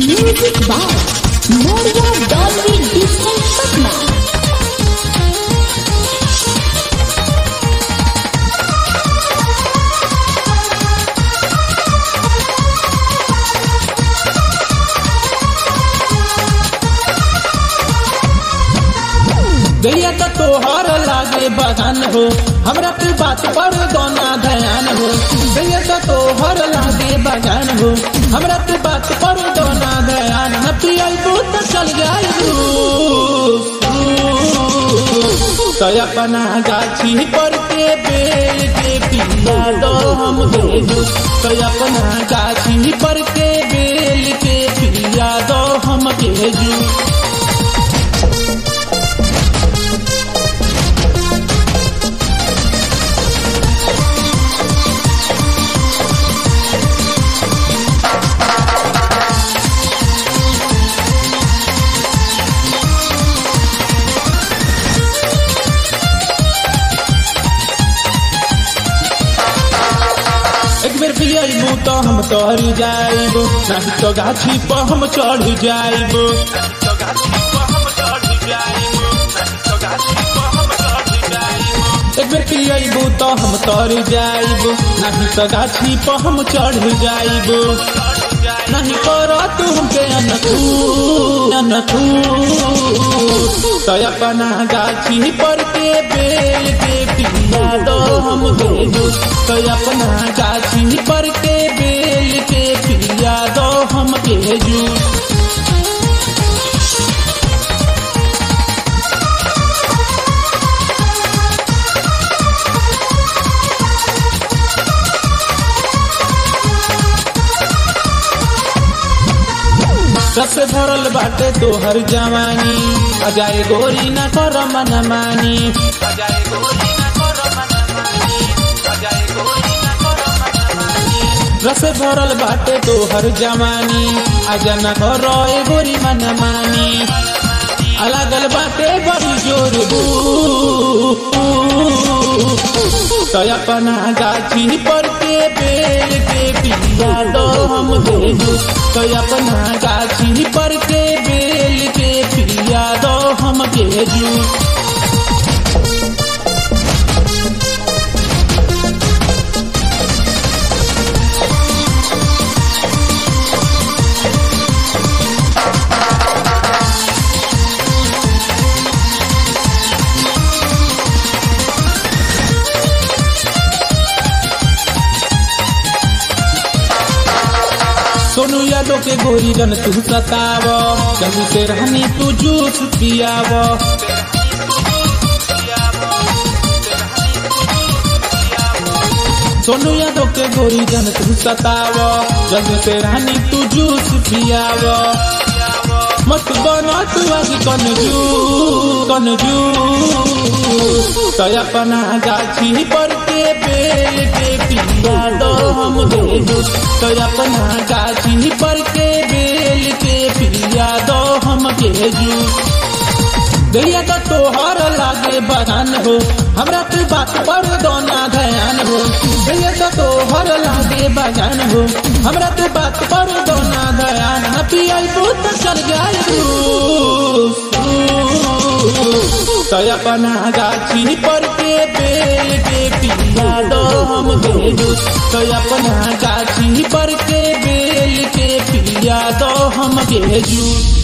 Music by Moria Dolby Digital Patna. गैया तो तोहर लागे बगान हो, हमरा पे बात पर दोना ध्यान हो। गैया तो तोहर लागे बगान हो, हमरा पे बात पर दोना ध्यान। न पियाबू तो चल जाइबू तो अपना गाछी पर के बेल के पिया दो हम भेजू। तो अपना गाछी पर के बेल के पिया दो हम भेजू। एक बेर पियबू तो हम तर जाइबू, नहीं तो गाछी पर हम चढ़ जाइबू। एक बेर पियबू तो हम तर जाइबू, नहीं तो गाछी पर हम चढ़ जाइबू। नहीं कर तू हमके अनथू तो अपना गाछी पर के बेल के पिया दो हम भेजू। तो अपना गाछी पर के बेल के पिया दो हम भेजू। रस भरल बाटे तोहर जवानी, अजाए गोरी न कर मन मानी। रस भरल बाटे तोहर जवानी, आजा न कर गोरी मन मानी। अलगल बाटे बड़ी जोर तो अपना गाछी पर के बेल के पिया दो हम भेजू। तो अपना गाछी पर के बेल के पिया दो हम भेजू। सोनू यादव के गोरी जन तू सताव, जल्दी से रहनी तू जूस पियाव। सोनू यादव के गोरी जन तू सताव, जल्दी से रहनी तू जूस पियाव। मत बना तू आज कनजू तो अपना गाछी पर के बेल के पिया दो हम भेजू। तो अपना गाछी पर के बेल के पिया दो हम भेजू। गैया तो तोहर लागे बगान हो, हमरा पे बात पर दोना ध्यान हो। गैया तो तोहर लागे बगान हो, हमरा पे बात पर दोना ध्यान। न पियाबू तो चल जाइबू तो अपना गाछी पर के बेल के पिया दो हम भेजू। तो अपना गाछी पर के बेल के पिया दो हम भेजू।